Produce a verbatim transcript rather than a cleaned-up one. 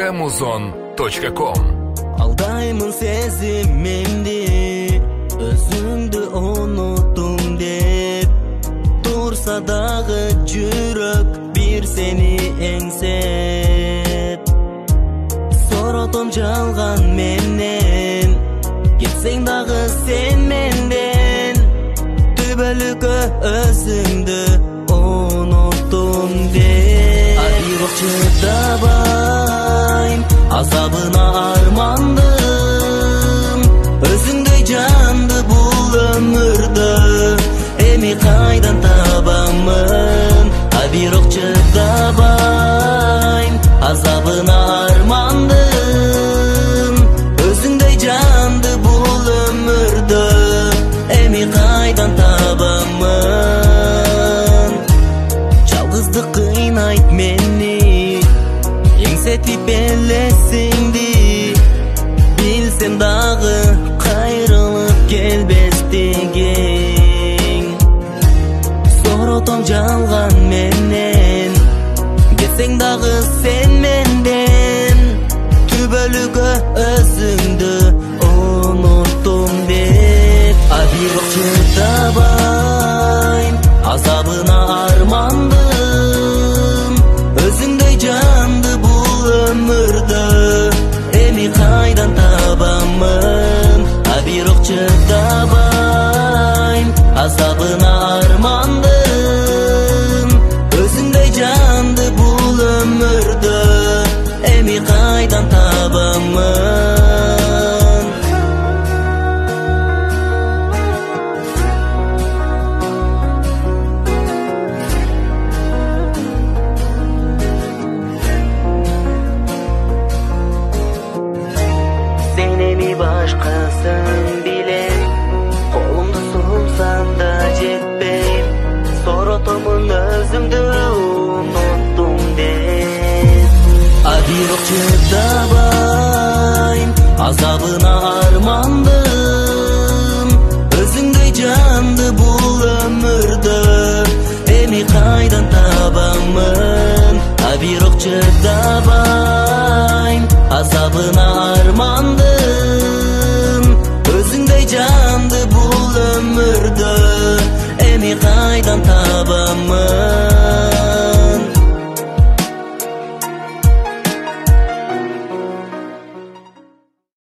точка музон точка ком. Алдаймын сезимимди, өзүңдү унуттум деп. Турса дагы жүрөк бир сени эңсеп. Соротом жалган менен, кетсең дагы сен менден. Түбөлүккө өзүңдү унуттум деп. Бирок чыдабайм, азабына армандым. Өзүңдөй жанды бул өмүрдө эми кайдан табамын? А бирок чыдабайм, азабына армандым. Өзүңдөй жанды бул өмүрдө эми кайдан табамын? Жалгыздык кыйнайт мени, эңсетип элесиңди. Билсем дагы кайрылып келбестигиң. Соротом жалган менен, кетсең дагы сен менден. Түбөлүккө өзүңдү унуттум деп. А бирок чыдабайм, азабына армандым. Өзүңдөй жанды бул өмүрдө эми кайдан табамын? А бирок чыдабайм, азабына армандым. Өзүңдөй жанды бул өмүрдө эми кайдан табамын? Башкасын билем, колумду сулсам да жетпейм. Соротомун өзүңдү унуттум деп. А бирок чыдабайм, азабын